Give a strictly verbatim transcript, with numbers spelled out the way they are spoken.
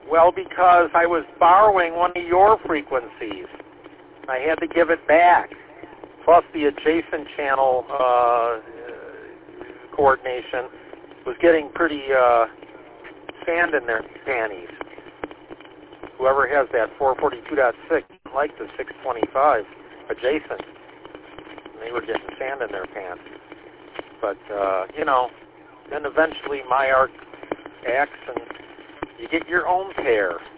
Well, because I was borrowing one of your frequencies. I had to give it back. Plus the adjacent channel uh, coordination was getting pretty uh, sand in their panties. Whoever has that four forty-two point six like the six twenty-five adjacent. And they were getting sand in their pants. But, uh, you know, then eventually my arc acts and you get your own pair.